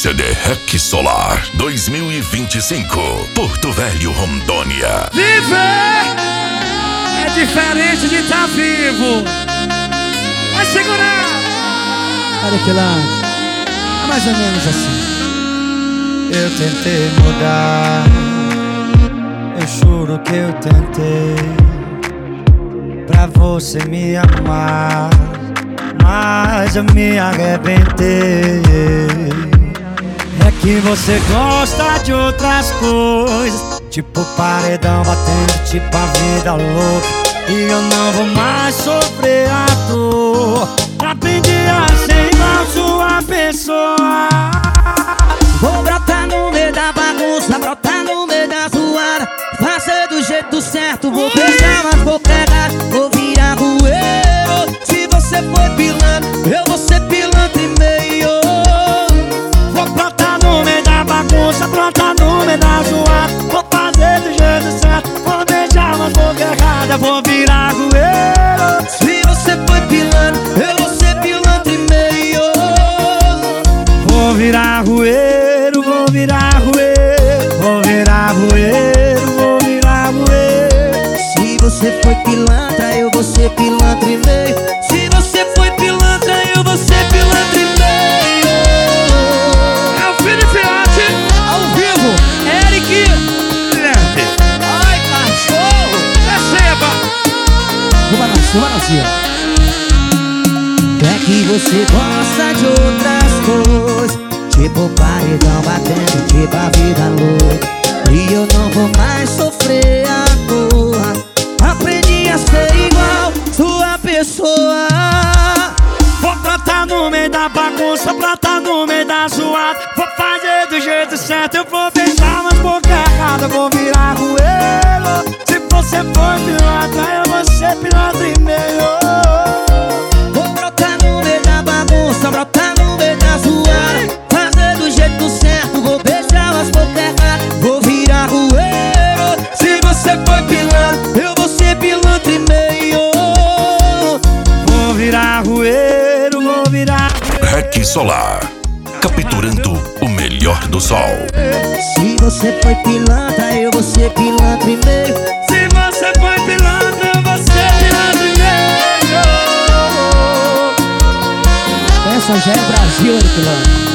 CD REC Solar 2025, Porto Velho, Rondônia. Viver é diferente de estar vivo. Vai segurar. Olha que lá, é mais ou menos assim. Eu tentei mudar, eu juro que eu tentei, pra você me amar, mas eu me arrebentei. É que você gosta de outras coisas, tipo paredão batendo, tipo a vida louca. E eu não vou mais sofrer a dor. Aprendi a ser igual sua pessoa. Vou brotar no meio da bagunça, brotar no meio da zoada, fazer do jeito certo, vou beijar mas vou pegar, vou virar rueiro. Se você for pilantra, eu vou ser pilantra e meio. Vou brotar no meio da bagunça, brotar no meio da zoada, vou fazer do jeito certo, vou beijar mas vou errada, vou virar rueiro. Se você for pilantra, eu vou ser pilantra e meio. Vou virar rueiro, vou virar rueiro, vou virar rueiro, vou virar rueiro. Se você foi pilantra, eu vou ser pilantra e meio. Se você foi pilantra, eu vou ser pilantra e meio. É o Felipe Fiote, Ao vivo, Eric. Ai, cachorro. receba. Vou balançar. É que você gosta de outras coisas, tipo paredão batendo, tipo a vida louca. E eu não vou mais sofrer a dor. Aprendi a ser igual sua pessoa. Vou brotar no meio da bagunça, brotar no meio da zoada, vou fazer do jeito certo, eu vou beijar mas boca errada, vou virar rueiro. Se você for pilantra, eu vou ser pilantra e meio. Vou brotar no meio da bagunça, brotar no meio da zoada, fazer do jeito certo, vou beijar as bocas erradas, vou virar rueiro. Se você for pilantra, eu vou ser pilantra e meio. Vou virar rueiro, vou virar rueiro. REC Solar, capturando o melhor do sol. Se você foi pilantra, eu vou ser pilantra e meio. Se você foi pilantra, eu vou ser pilantra e meio. Essa já é Brasil, pilantra.